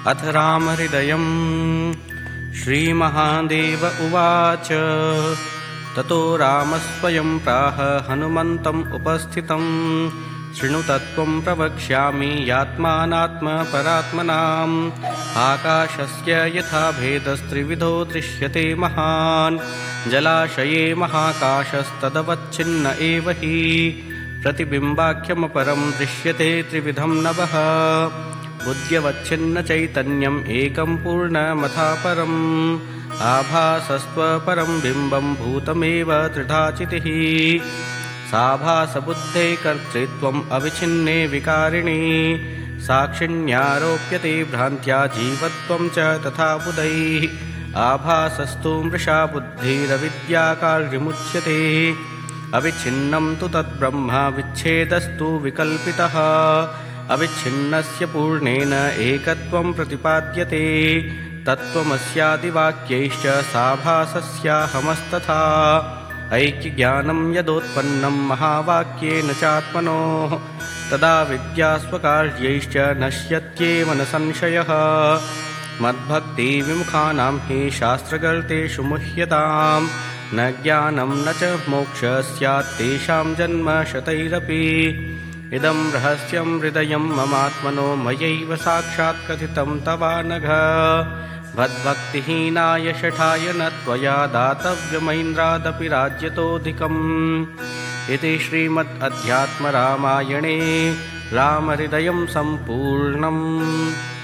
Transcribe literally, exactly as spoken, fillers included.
अथ रामहृदयम्। श्रीमहादेव उवाच। ततो रामस्वयं प्राह हनुमन्तम् उपस्थितम्। शृणु तत्त्वं प्रवक्ष्यामि यात्मानात्मपरात्मनाम्। आकाशस्य यथा भेदस्त्रिविधो दृश्यते महान्। जलाशये महाकाशस्तदवच्छिन्न एव हि। प्रतिबिम्बाख्यमपरं दृश्यते त्रिविधं नभः। बुद्ध्यवच्छिन्न चैतन्यम् एकं पूर्णमथापरम्। आभासस्त्वपरं बिम्बं भूतमेव त्रिधाचितिः। साभासबुद्धे कर्तृत्वम् अविच्छिन्ने विकारिणि। साक्षिण्यारोप्यते भ्रान्त्या जीवत्वं च तथा बुधैः। आभासस्तु मृषा बुद्धिरविद्याकार्यमुच्यते। अविच्छिन्नं तु तद्ब्रह्म विच्छेदस्तु विकल्पितः। अविच्छिन्नस्य पूर्णेन एकत्वं प्रतिपाद्यते। तत्त्वमस्यादिवाक्यैश्च साभासस्याहमस्तथा। ऐक्यज्ञानं यदोत्पन्नं महावाक्येन चात्मनोः। तदा विद्यास्वकार्यैश्च नश्यत्येव न संशयः। मद्भक्तिविमुखानां हि शास्त्रगर्तेषु मुह्यताम्। न ज्ञानं न च मोक्षः स्यात् तेषां जन्म शतैरपि। इदं रहस्यं हृदयं ममात्मनो मयैव साक्षात् कथितं तवानघ। भद्भक्तिहीनाय शठाय न त्वया दातव्यमैन्द्रादपि राज्यतोऽधिकम्। इति श्रीमद् अध्यात्मरामायणे रामहृदयं सम्पूर्णम्।